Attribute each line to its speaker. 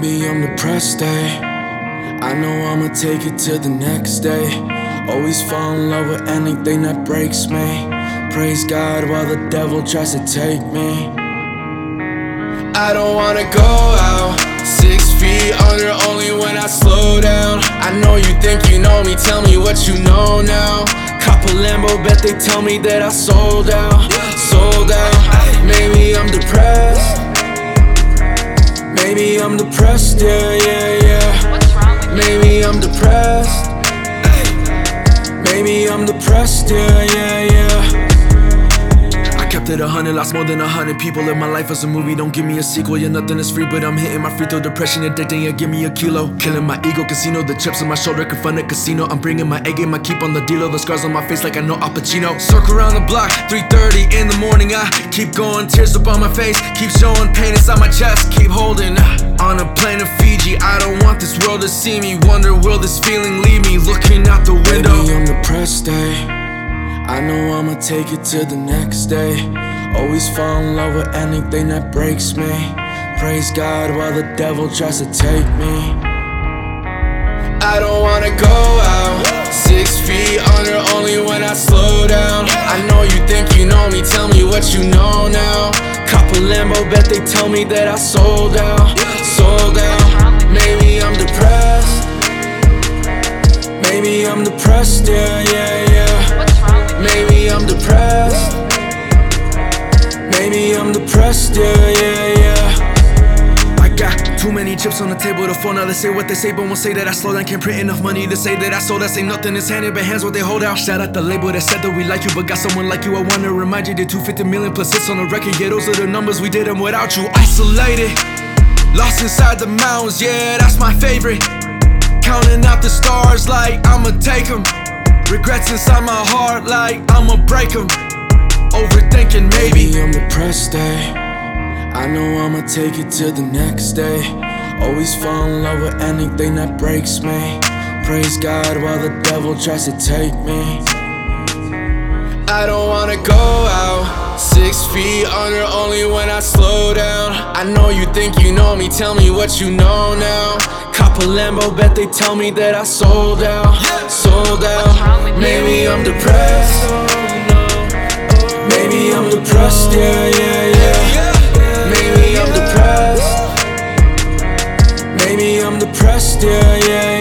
Speaker 1: Maybe I'm depressed, eh? I know I'ma take it to the next day. Always fall in love with anything that breaks me. Praise God while the devil tries to take me. I don't wanna go out 6 feet under only when I slow down. I know you think you know me, tell me what you know now. Cop a Lambo, bet they tell me that I sold out. Sold out. Maybe I'm depressed. Maybe I'm depressed, yeah, yeah, yeah. Maybe I'm depressed. Maybe I'm depressed, yeah, yeah, yeah. I kept it 100, lost more than 100 people. If my life was a movie, don't give me a sequel. Yeah, nothing is free, but I'm hitting my free throw. Depression addicting, yeah, give me a kilo. Killing my ego, casino. The chips on my shoulder can fund a casino. I'm bringing my A game, I keep on the dealer. The scars on my face like I know Al Pacino. Circle around the block, 3:30 in the morning. I keep going, tears up on my face. Keep showing pain inside my chest. Keep holding on a plane to Fiji. I don't want this world to see me. Wonder, will this feeling leave me? Looking out the window. Maybe I'm depressed, eh? I know I'ma take it to the next day. Always fall in love with anything that breaks me. Praise God while the devil tries to take me. I don't wanna go out 6 feet under only when I slow down. I know you think you know me, tell me what you know now. Cop a Lambo, bet they tell me that I sold out. Sold out. Maybe I'm depressed. Maybe I'm depressed, yeah, yeah, yeah. Maybe I'm depressed. Maybe I'm depressed, yeah, yeah, yeah. I got too many chips on the table to fall. Now they say what they say, but won't say that I slow down. Can't print enough money to say that I sold. That say nothing is handed, but hands what they hold out. Shout out the label that said that we like you, but got someone like you. I wanna remind you, did 250 million plus hits on the record. Yeah, those are the numbers, we did them without you. Isolated, lost inside the mountains, yeah, that's my favorite. Counting out the stars like I'ma take them. Regrets inside my heart like I'ma break them. Overthinking, maybe I'm depressed, eh? I know I'ma take it to the next day. Always fall in love with anything that breaks me. Praise God while the devil tries to take me. I don't wanna go out 6 feet under only when I slow down. I know you think you know me, tell me what you know now. Cop a Lambo, bet they tell me that I sold out. Sold out. Maybe I'm depressed. Maybe I'm depressed, yeah, yeah, yeah. Maybe I'm depressed. Maybe I'm depressed, yeah, yeah, yeah.